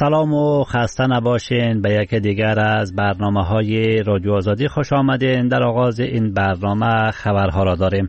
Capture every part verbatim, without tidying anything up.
سلام و خسته نباشین. به یک دیگر از برنامه های رادیو آزادی خوش آمدین. در آغاز این برنامه خبرها را داریم.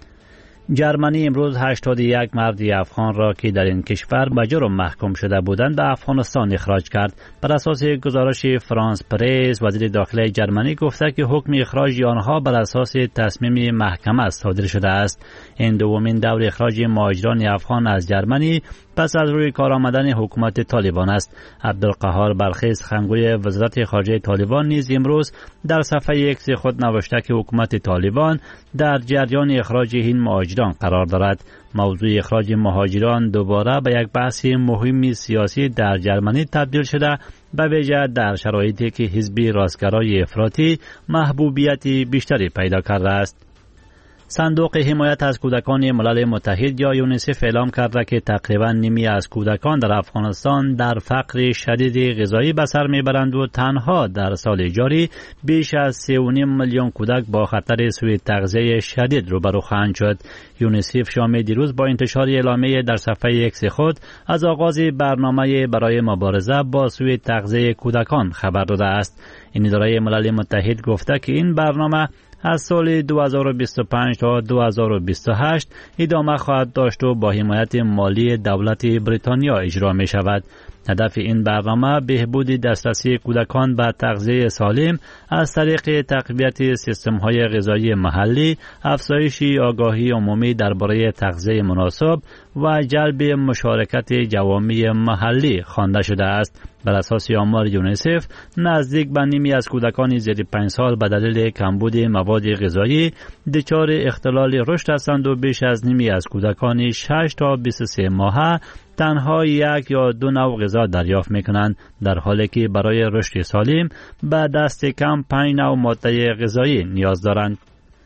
جرمنی امروز هشتاد و یک مرد افغان را که در این کشور به جرم محکوم شده بودند به افغانستان اخراج کرد. بر اساس گزارش فرانس پرس، وزیر داخلی جرمنی گفته که حکم اخراج آنها بر اساس تصمیم محکمه صادر شده است. این دومین دور اخراج مهاجران افغان از جرمنی پس از روی کار آمدن حکومت طالبان است. عبدالقهار بلخیز، سخنگوی وزارت خارجه طالبان، نیز امروز در صفحه ایکس خود نوشته که حکومت طالبان در جریان اخراج این مهاجران قرار دارد. موضوع اخراج مهاجران دوباره به یک بحث مهم سیاسی در جرمنی تبدیل شده، به ویژه در شرایطی که حزب راستگرای افراطی محبوبیت بیشتری پیدا کرده است. صندوق حمایت از کودکان ملل متحد یا یونیسف اعلام کرده که تقریبا نیمی از کودکان در افغانستان در فقر شدید غذایی به سر میبرند و تنها در سال جاری بیش از سه و نیم میلیون کودک با خطر سوء تغذیه شدید روبرو خواهند شد. یونیسف شام دیروز با انتشار اعلامیه در صفحه ایکس خود از آغاز برنامه برای مبارزه با سوء تغذیه کودکان خبر داده است. این اداره ملل متحد گفته که این برنامه از سال دو هزار و بیست و پنج تا دو هزار و بیست و هشت ادامه خواهد داشت و با حمایت مالی دولت بریتانیا اجرا می شود. هدف این برنامه بهبود دسترسی کودکان به تغذیه سالم از طریق تقویت سیستم‌های غذایی محلی، افزایش آگاهی عمومی درباره تغذیه مناسب و جلب مشارکت جوامع محلی خوانده شده است. بر اساس آمار یونیسف، نزدیک به نیمی از کودکان زیر پنج سال به دلیل کمبود مواد غذایی دچار اختلال رشد هستند و بیش از نیمی از کودکان شش تا بیست و سه ماهه تنها یک یا دو نوع غذا دریافت میکنند، در حالی که برای رشد سالم به دست کم پنج نوع ماده غذایی نیاز دارند.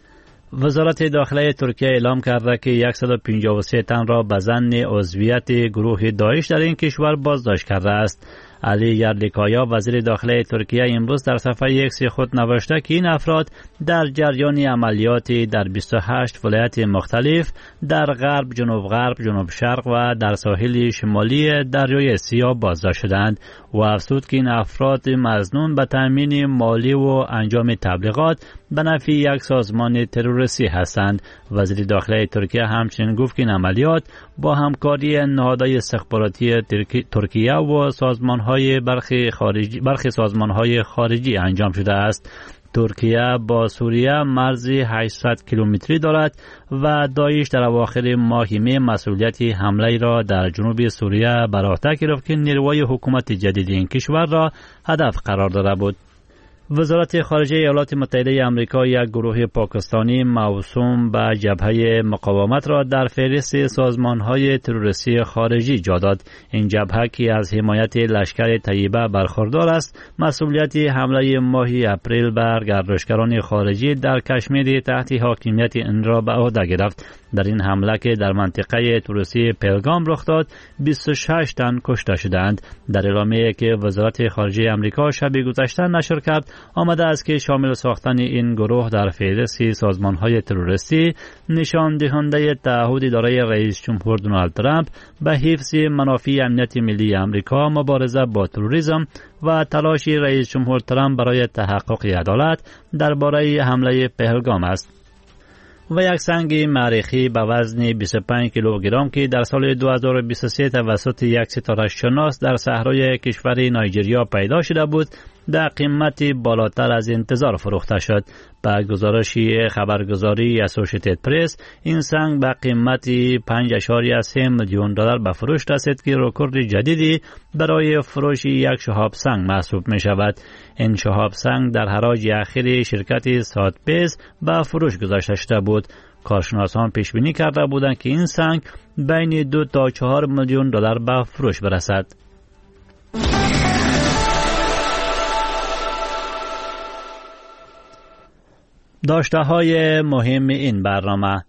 وزارت داخلی ترکیه اعلام کرده که صد و پنجاه و سه تن را به ظن عضویت گروه داعش در این کشور بازداشت کرده است. علی یرلیکایا، وزیر داخلی ترکیه، امروز در صفحه ایکس خود نوشته که این افراد در جریان عملیاتی در بیست و هشت ولایت مختلف در غرب، جنوب غرب، جنوب شرق و در ساحل شمالی دریای سیاه بازداشت شدند و افزود که این افراد مظنون به تامین مالی و انجام تبلیغات به نفع یک سازمان تروریستی هستند. وزیر داخلی ترکیه همچنین گفت که این عملیات با همکاری نهادهای استخباراتی ترکیه و سازمان‌های برخی خارجی برخی سازمان‌های خارجی انجام شده است. ترکیه با سوریه مرزی هشتصد کیلومتری دارد و داعش در اواخر ماه می مسئولیت حمله را در جنوب سوریه بر عهده گرفت که نیروهای حکومت جدید این کشور را هدف قرار داده بود. وزارت خارجه ایالات متحده آمریکا یک گروه پاکستانی موسوم به جبهه مقاومت را در فهرست سازمان‌های تروریستی خارجی جا داد. این جبهه که از حمایت لشکر طیبه برخوردار است، مسئولیت حمله ماه اپریل بر گردشگران خارجی در کشمیر تحت حاکمیت این را به عهده گرفت. در این حمله که در منطقه تروریستی پهلگام رخ داد، بیست و شش تن کشته شدند. در اعلامیه‌ای که وزارت خارجه آمریکا شب گذشته نشر کرد، آمده است که شامل ساختن این گروه در فهرست سازمان‌های تروریستی نشان دهنده تعهد اداره رئیس جمهور دونالد ترامپ به حفظ منافع امنیت ملی آمریکا، مبارزه با تروریسم و تلاش رئیس جمهور ترامپ برای تحقق عدالت درباره حمله پهلگام است. و یک سنگ مریخی به وزن بیست و پنج کیلوگرم که در سال دو هزار و بیست و سه توسط یک ستاره شناس در صحرای کشور نایجریا پیدا شده بود، در قیمت بالاتر از انتظار فروخته شد. با گزارش خبرگزاری اسوسییتد پرس، این سنگ به قیمت پنج اشاریه سه میلیون دلار به فروش رسید که رکورد جدیدی برای فروش یک شهاب سنگ محسوب می شود. این شهاب سنگ در حراج اخیر شرکت ساتبیز به فروش گذاشته شده بود. کارشناسان پیش بینی کرده بودند که این سنگ بین دو تا چهار میلیون دلار به فروش برسد. داشته های مهم این برنامه: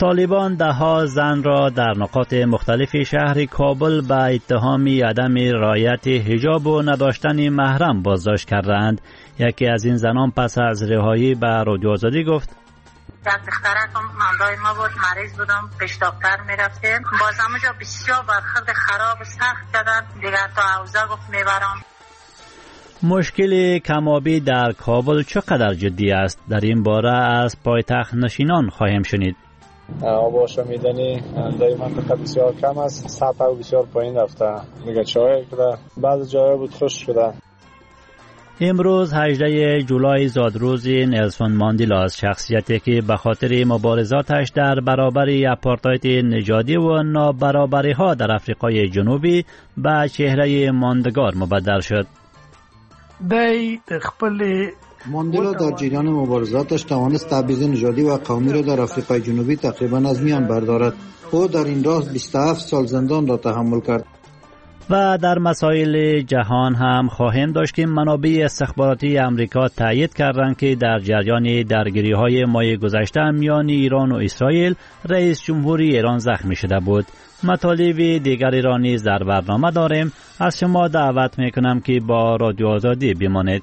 طالبان ده ها زن را در نقاط مختلف شهر کابل به اتهام عدم رعایت حجاب و نداشتن محرم بازداشت کردند. یکی از این زنان پس از رهایی به رادیو آزادی گفت: یک دخترکم مامدای ما بود، مریض بودم، پیش دکتر میرفتیم، باز همونجا بسیار برخورد خراب و سخت کردن، دیگر تا حوزه گفت میبرم. مشکل کمابی در کابل چقدر جدی است؟ در این باره از پایتخت نشینان خواهیم شنید. آب آشامیدنی در منطقه بسیار کم است، سطح بسیار پایین رفته، میگه چای کده، بعض جاها بود خشک شده. امروز هجدهم جولای زادروز نلسون ماندلا است، شخصیتی که به خاطر مبارزاتش در برابر اپارتاید نژادی و نابرابری ها در آفریقای جنوبی به چهره ماندگار مبدل شد. دی خپل ماندلا در جریان مبارزاتش توانست تبعیض نژادی و قومی را در آفریقای جنوبی تقریبا از میان بردارد. او در این راه بیست و هفت سال زندان را تحمل کرد. و در مسائل جهان هم خواهیم داشت که منابع استخباراتی امریکا تایید کردند که در جریان درگیری‌های ماه گذشته میان ایران و اسرائیل رئیس جمهوری ایران زخمی شده بود. مطالب دیگری را نیز در برنامه داریم. از شما دعوت میکنم که با رادیو آزادی بمانید.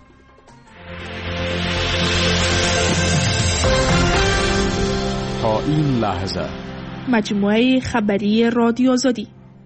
تا این لحظه مجموعه خبری رادیو آزادی.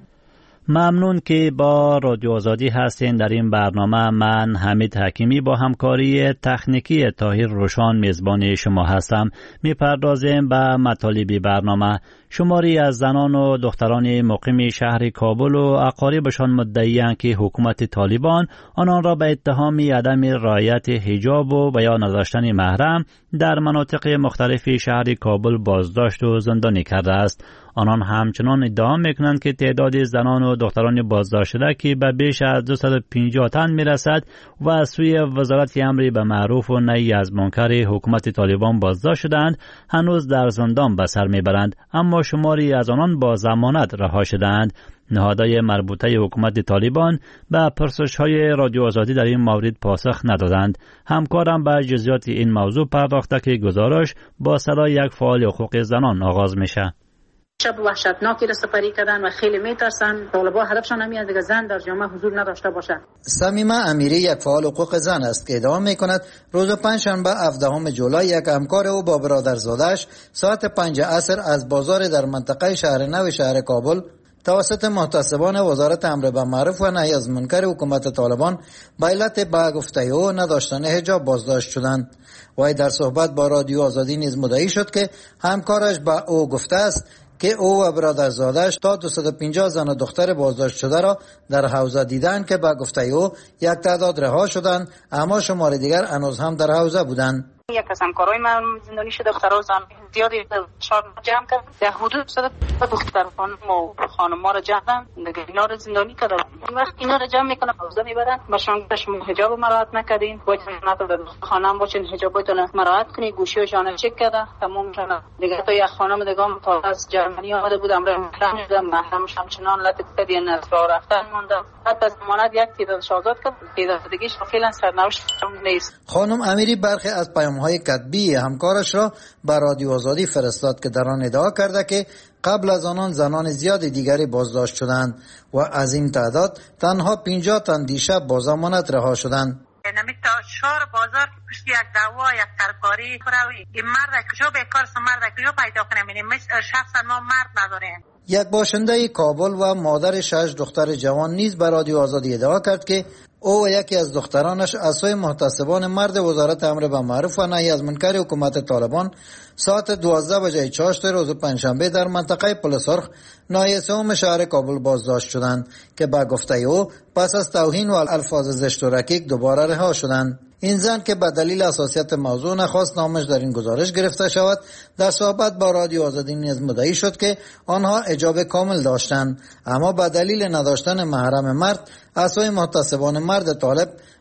ممنون که با رادیو آزادی هستین. در این برنامه من حمید حکیمی با همکاری تکنیکی طاهر روشان میزبان شما هستم. میپردازیم به مطالب برنامه. شماری از زنان و دختران مقیم شهر کابل و اقاربشان مدعی‌اند که حکومت طالبان آنان را به اتهام عدم رعایت حجاب و یا نداشتن محرم در مناطق مختلف شهر کابل بازداشت و زندانی کرده است. آنان همچنان ادعا میکنند که تعداد زنان و دختران بازداشت شده که به بیش از دویست و پنجاه تن میرسد و از سوی وزارت امر به معروف و نهی از منکر حکومت طالبان بازداشت شدند هنوز در زندان به سر میبرند، اما شماری از آنان با ضمانت رها شدند. نهادهای مربوطه حکومت طالبان به پرسش‌های رادیو آزادی در این مورد پاسخ ندادند. همکارم به جزئیات این موضوع پرداخته که گزارش با صدای یک فعال حقوق زنان آغاز میشه. شب وحشتناکی را سپری کردن و خیلی میترسن طالبان هدفشان همین است که زن در جامعه حضور نداشته باشد. صمیمه امیری یک فعال حقوق زن است که ادعا میکند روز پنجشنبه هفدهم جولای یک همکار او با برادرزادش ساعت پنج عصر از بازار در منطقه شهر نو شهر کابل توسط محتسبان وزارت امر به معروف و نهی از منکر حکومت طالبان به علت به گفته او نداشتن حجاب بازداشت شدند. وی در صحبت با رادیو آزادی نیز مدعی شد که همکارش به او گفته است که او و برادرزادش تا دویست و پنجاه زن و دختر بازداشت شده را در حوزه دیدند که به گفته او یک تعداد رها شدند، اما شمار دیگر هنوز هم در حوزه بودند. یک از همکارای من زندانی شده، دخترها زن زیادی شار جمع کرد، در حدود صد دختر خانم و خانم‌ها را جمع کردن، دیگه اینا را زندانی کردن. این وقت اینا را جمع میکنن حوزه میبرن، باشون شما حجاب مراعات نکردین، باید نتونید خانم باشین حجابتون مراعات کنید، گوشیشون چک کرده تمام شدن. دیگه تا یک خانم دیگه تا از جرمنی آمده بود، امر محرم شد، محرمش همچنان لطف کردین از راه رفتن موندم. حتی از ضمانت یک تعداد آزاد کرد، تعداد دیگه فعلا سرنوشت نیست. خانم امیری برخی از پیام‌های کتبی همکارش را به رادیو آزادی فرستاد که در آن ادعا کرده که قبل از آنان زنان زیاد دیگری بازداشت شدند و از این تعداد تنها پنجاه تن دیشب با ضمانت رها شدند. نمیتا شور بازار پشت یک دعوا یک ترکاری کراوی این مرد کجا بیکار است، مرد کجا پیدا کنیم؟ این شخصا ما مرد نداریم. یک باشنده کابل و مادر شش دختر جوان نیز به رادیو آزادی ادعا کرد که او و یکی از دخترانش از سوی محتسبان مرد وزارت امر به معروف و نهی از منکر حکومت طالبان ساعت دوازده بجه چاشت روز پنجشنبه در منطقه پل سرخ ناحیه سوم شهر کابل بازداشت شدند که به گفته او پس از توهین و الفاظ زشت و رکیک دوباره رها شدند. این زن که به دلیل حساسیت موضوع نخواست نامش در این گزارش گرفته شود، در صحبت با رادیو آزادی نیز مدعی شد که آنها حجاب کامل داشتند، اما به دلیل نداشتن محرم مرد از سوی محتسبان مرد طالب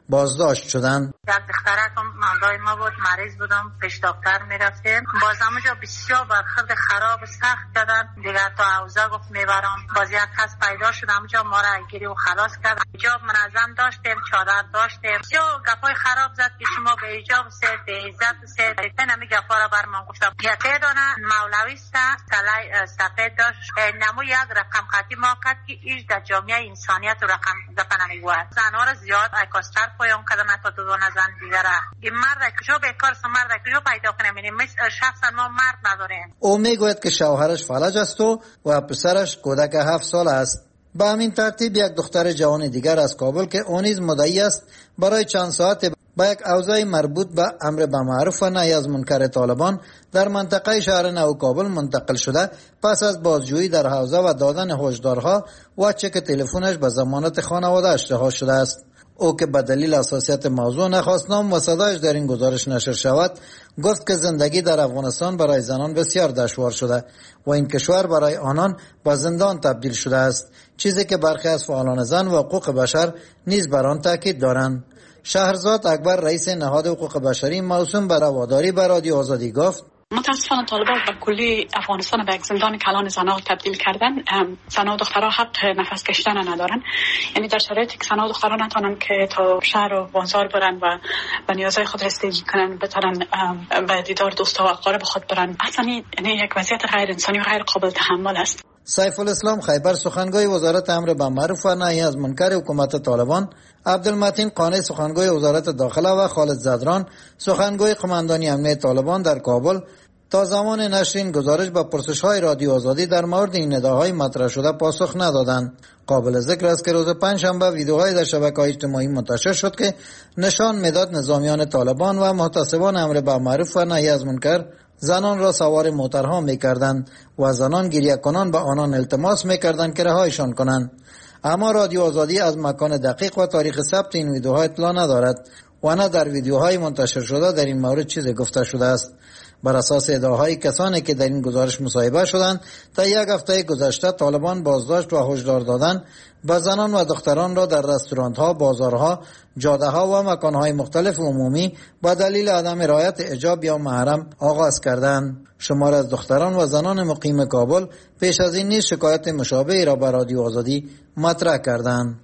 بازداشت شدند. یک دخترکم مندای ما بود، مریض بودم، پیش دکتر میرفتیم، باز همونجا بسیار برخورد خراب سخت کردن. دیگر تا حوزه گفت میبرم، باز یک کس پیدا شد همونجا ما را گیری و خلاص کرد. حجاب منظم داشتیم، چادر داشتیم، بسیار گپای خراب زد که شما به حجاب سید به عزت سید نمی گپا را بر من گفتم. یکی دانه مولوی است، سلای سفید داشت، نمو یک رقم قطعی ما کرد که ایش در جامعه انسانیت و رقم گپا نمیگوید. زنها را زیاد ایکاستر پایان کردن تا دو دو نزن دیگره. این مرد کجا بیکار است، مرد کجا پیدا کنیم؟ مثل شخصا ما مرد نداریم. او میگوید که شوهرش فلج است و و پسرش کودک هفت سال است. به همین ترتیب یک دختر جوان دیگر از کابل که اون نیز مدعی است برای چند ساعت با یک اوضاع مربوط به امر بالمعروف و نهی از منکر طالبان در منطقه شهر نو کابل منتقل شده، پس از بازجویی در حوزه و دادن هشدارها و چک تلفنش به ضمانت خانواده‌اش رها شده است. او که به دلیل حساسیت موضوع نخواست نام و صدایش در این گزارش نشر شود، گفت که زندگی در افغانستان برای زنان بسیار دشوار شده و این کشور برای آنان به زندان تبدیل شده است، چیزی که برخی از فعالان زن و حقوق بشر نیز بر آن تاکید دارند. شهرزاد اکبر رئیس نهاد حقوق بشری موسوم به رواداری به رادیو آزادی گفت: متاسفانه طالبان به کلی افغانستان به یک زندان کلان زنها تبدیل کردن. زنها و دخترها حق نفس کشیدن ندارن، یعنی در شرایطی که زنها و دخترها نتونن که تا شهر و بازار برن و به نیازهای خود رسیدگی کنن، بتونن به دیدار دوست و اقارب خود برن، اصلا یعنی یک وضعیت غیر انسانی و غیر قابل تحمل است. سیف الاسلام خیبر سخنگوی وزارت امر بالمعروف و نهی از منکر حکومت طالبان، عبدالمتین قانی سخنگوی وزارت داخله و خالد زدران سخنگوی قماندانی امنیت طالبان در کابل تا زمان نشر این گزارش به پرسش‌های رادیو آزادی در مورد این نداهای مطرح شده پاسخ ندادند. قابل ذکر است که روز پنجشنبه ویدیوهای در شبکه‌های اجتماعی منتشر شد که نشان میداد نظامیان طالبان و محتسبان امر بالمعروف و نهی از منکر زنان را سوار موترها می‌کردند و زنان گریه کنان به آنان التماس می‌کردند که رهایشان کنند. اما رادیو آزادی از مکان دقیق و تاریخ ثبت این ویدیوها اطلاع ندارد و نه در ویدیوهای منتشر شده در این مورد چیزی گفته شده است. بر اساس ادعاهای کسانی که در این گزارش مصاحبه شدند، تا یک هفته گذشته طالبان بازداشت و هشدار دادن به زنان و دختران را در رستوران‌ها، بازارها، جاده‌ها و مکان‌های مختلف عمومی با دلیل عدم رعایت حجاب یا محرم آغاز کردند. شمار از دختران و زنان مقیم کابل پیش از این نیز شکایت مشابهی را به رادیو آزادی مطرح کردند.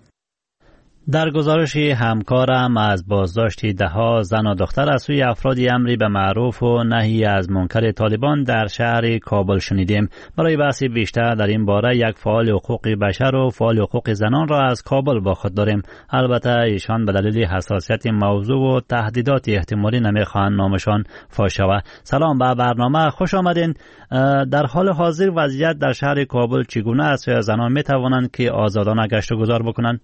در گزارشی همکارم از بازداشت دهها زن و دختر از سوی افرادی امری به معروف و نهی از منکر طالبان در شهر کابل شنیدیم. برای بحث بیشتر در این باره یک فعال حقوق بشر و فعال حقوق زنان را از کابل با خود داریم. البته ایشان به دلیل حساسیت موضوع و تهدیدات احتمالی نمیخواهند نامشان فاش شود. سلام به برنامه، خوش آمدین. در حال حاضر وضعیت در شهر کابل چگونه است و زنان میتوانند که آزادانه گشت و گذار بکنند؟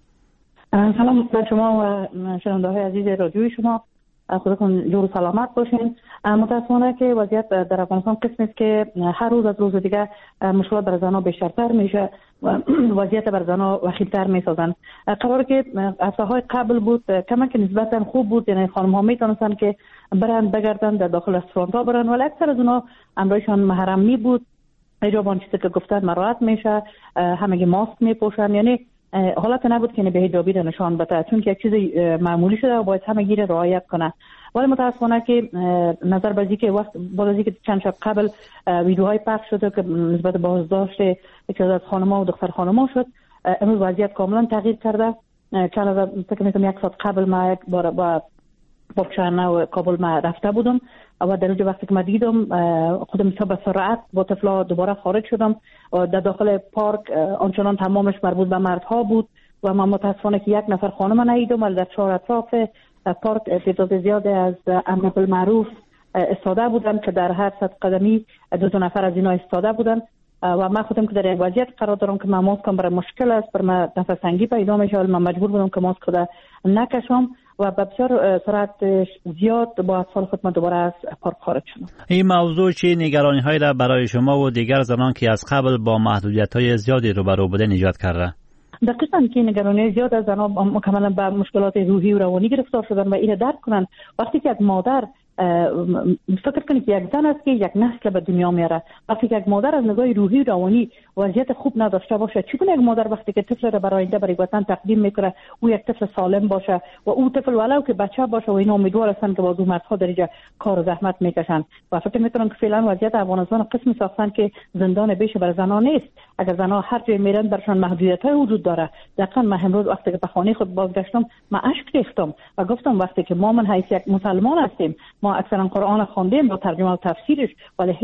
سلام به شما و شنونده های عزیز رادیوی شما، خودتون جور و سلامت باشین. متاسفانه که وضعیت در افغانستان قسمی است که هر روز از روز دیگه مشکلات بر زنها بیشترتر میشه و وضعیت بر زنها وخیمتر میسازن. قرار که هفته های قبل بود کمک نسبتا خوب بود، یعنی خانم ها میتونستن که برن بگردن در داخل رستوران ها برن، ولی اکثر از اونها امرایشان محرم می بود، حجاب آن چیزی که گفتن مراعات میشه، همگی ماسک میپوشن، یعنی حالت نبود که به حجابی را نشان بده، چون که یک چیز معمولی شده و باید همه گیر رعایت کنه. ولی متاسفانه که نظر به اینکه وقت بعد از اینکه چند شب قبل ویدیوهای پخش شده که نسبت به بازداشت یکی از خانم‌ها و دختر خانم‌ها شد، امروز وضعیت کاملا تغییر کرده. چند از فکر می‌کنم یک ساعت قبل ما یک بار با بابچانه و کابل ما رفته بودم و در اونجا وقتی که ما دیدم خودم به سرعت با طفلا دوباره خارج شدم و در داخل پارک آنچنان تمامش مربوط به مردها بود و من متاسفانه که یک نفر خانم ندیدم، ولی در چهار اطراف پارک تعداد زیاده از امر بالمعروف استاده بودن که در هر صد قدمی دو تا نفر از اینا استاده بودن و من خودم که در یک وضعیت قرار دارم که من ماسکم برای مشکل است، بر من نفس تنگی پیدا میشه، ولی من مجبور بودم که ماسک خود نکشم و به بسیار سرعت زیاد با اطفال خود من دوباره از پارک خارج شدم. این موضوع چی نگرانی هایی را برای شما و دیگر زنان که از قبل با محدودیت های زیادی روبرو بودن ایجاد کرده؟ دقیقاً که نگرانی زیاد از زنان مکملا به مشکلات روحی و روانی گرفتار شدن و این درک کنن. وقتی که یک مادر فکر کنید که یک زن است که یک نسل به دنیا میاره. وقتی که یک مادر از نگاه روحی روانی وضعیت خوب نداشته باشه، چگونه یک مادر وقتی که طفل را برای آینده برای وطن تقدیم میکنه او یک طفل سالم باشه و او طفل ولو که بچه باشه و این امیدوار هستن که بازو مردها در اینجا کار و زحمت میکشن. و فکر میکنم که فعلا وضعیت افغانستان قسمی ساختن که زندان بیش بر زنان نیست. اگر زنها هر جای میرن برشان محدودیت های وجود داره. دقیقاً من امروز وقتی که به خانه خود بازگشتم من اشک ریختم و گفتم وقتی که ما من حیث یک مسلمان هستیم، ما اکثرا قرآن خواندیم با ترجمه و تفسیرش، ولی